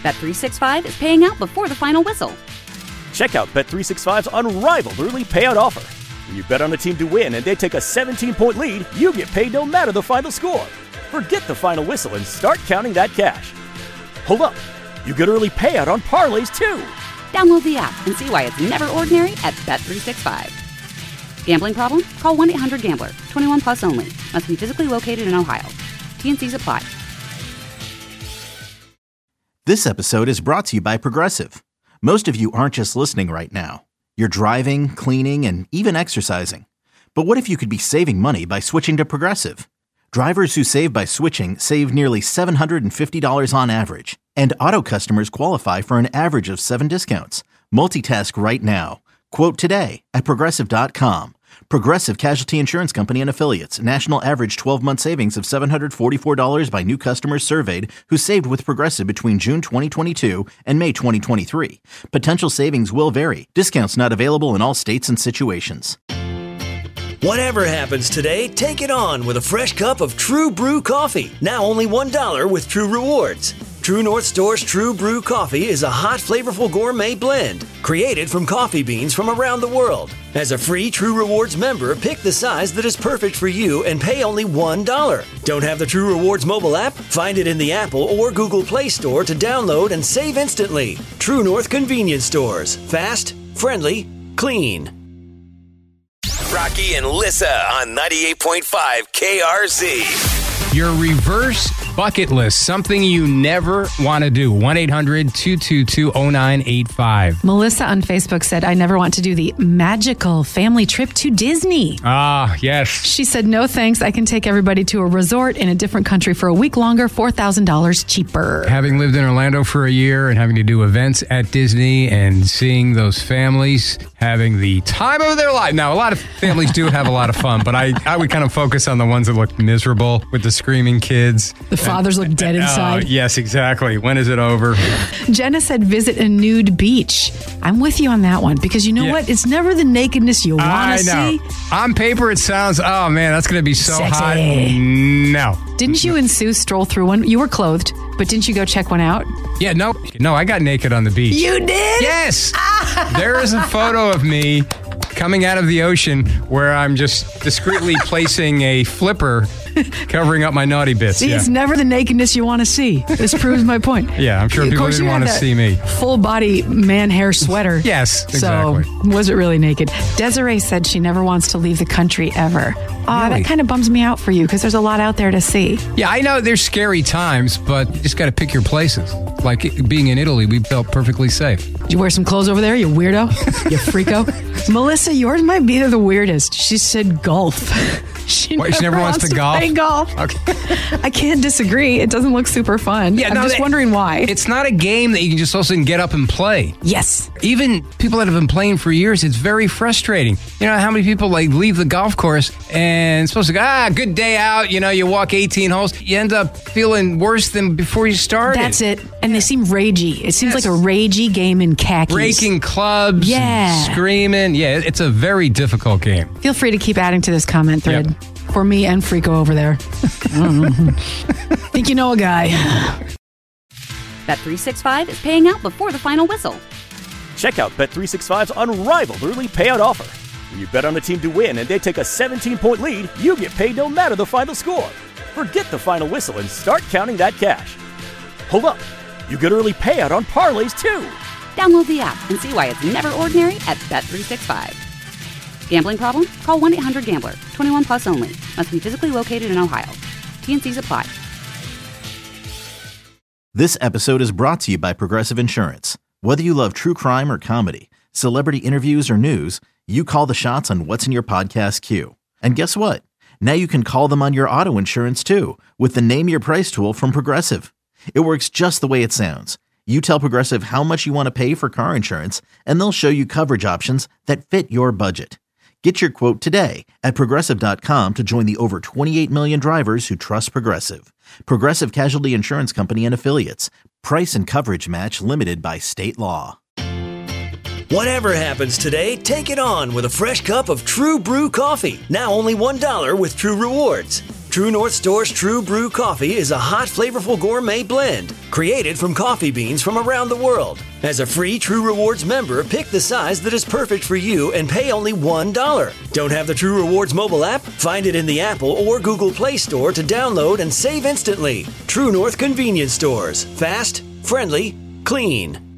Bet365 is paying out before the final whistle. Check out Bet365's unrivaled early payout offer. When you bet on a team to win and they take a 17-point lead, you get paid no matter the final score. Forget the final whistle and start counting that cash. Hold up. You get early payout on parlays, too. Download the app and see why it's never ordinary at Bet365. Gambling problem? Call 1-800-GAMBLER. 21 plus only. Must be physically located in Ohio. T&Cs apply. This episode is brought to you by Progressive. Most of you aren't just listening right now. You're driving, cleaning, and even exercising. But what if you could be saving money by switching to Progressive? Drivers who save by switching save nearly $750 on average. And auto customers qualify for an average of 7 discounts. Multitask right now. Quote today at Progressive.com. Progressive Casualty Insurance Company and Affiliates. National average 12-month savings of $744 by new customers surveyed who saved with Progressive between June 2022 and May 2023. Potential savings will vary. Discounts not available in all states and situations. Whatever happens today, take it on with a fresh cup of True Brew coffee. Now only $1 with True Rewards. True North Store's True Brew coffee is a hot, flavorful gourmet blend created from coffee beans from around the world. As a free True Rewards member, pick the size that is perfect for you and pay only $1. Don't have the True Rewards mobile app? Find it in the Apple or Google Play Store to download and save instantly. True North Convenience Stores. Fast, friendly, clean. Rocky and Lissa on 98.5 KRZ. Your reverse bucket list, something you never want to do. 1-800-222-0985. Melissa on Facebook said, I never want to do the magical family trip to Disney. Ah, yes. She said, no thanks. I can take everybody to a resort in a different country for a week longer, $4,000 cheaper. Having lived in Orlando for a year and having to do events at Disney and seeing those families having the time of their life. Now, a lot of families do have a lot of fun, but I would kind of focus on the ones that look miserable with the screaming kids. The fathers look dead inside. Yes, exactly. When is it over? Jenna said, visit a nude beach. I'm with you on that one because you know what? It's never the nakedness you want to see. On paper, it sounds, oh man, that's going to be so sexy. Hot. No. Didn't you and Sue stroll through one? You were clothed, but didn't you go check one out? Yeah, no, I got naked on the beach. You did? Yes. There is a photo of me coming out of the ocean where I'm just discreetly placing a flipper covering up my naughty bits. See, it's never the nakedness you want to see. This proves my point. Yeah, I'm sure people didn't want to see me. Full body man hair sweater. Yes, exactly. So, was it really naked? Desiree said she never wants to leave the country ever. Really? That kind of bums me out for you because there's a lot out there to see. Yeah, I know there's scary times, but you just got to pick your places. Like being in Italy, we felt perfectly safe. Did you wear some clothes over there, you weirdo? You freako? Melissa, yours might be the weirdest. She said golf. She never wants to golf? Play golf. Okay. I can't disagree. It doesn't look super fun. Yeah, I'm just wondering why. It's not a game that you can just also get up and play. Yes. Even people that have been playing for years, it's very frustrating. You know how many people leave the golf course and it's supposed to go, good day out. You know, you walk 18 holes. You end up feeling worse than before you started. That's it. And they seem ragey. It seems like a ragey game in khakis. Breaking clubs. Yeah. Screaming. Yeah, it's a very difficult game. Feel free to keep adding to this comment thread. Yep. For me and Freako over there. Think you know a guy. Bet365 is paying out before the final whistle. Check out Bet365's unrivaled early payout offer. When you bet on a team to win and they take a 17-point lead, you get paid no matter the final score. Forget the final whistle and start counting that cash. Hold up. You get early payout on parlays, too. Download the app and see why it's never ordinary at Bet365. Gambling problem? Call 1-800-GAMBLER. 21 plus only. Must be physically located in Ohio. T&Cs apply. This episode is brought to you by Progressive Insurance. Whether you love true crime or comedy, celebrity interviews or news, you call the shots on what's in your podcast queue. And guess what? Now you can call them on your auto insurance too with the Name Your Price tool from Progressive. It works just the way it sounds. You tell Progressive how much you want to pay for car insurance, and they'll show you coverage options that fit your budget. Get your quote today at Progressive.com to join the over 28 million drivers who trust Progressive. Progressive Casualty Insurance Company and Affiliates. Price and coverage match limited by state law. Whatever happens today, take it on with a fresh cup of True Brew coffee. Now only $1 with True Rewards. True North Store's True Brew Coffee is a hot, flavorful gourmet blend created from coffee beans from around the world. As a free True Rewards member, pick the size that is perfect for you and pay only $1. Don't have the True Rewards mobile app? Find it in the Apple or Google Play Store to download and save instantly. True North Convenience Stores. Fast, friendly, clean.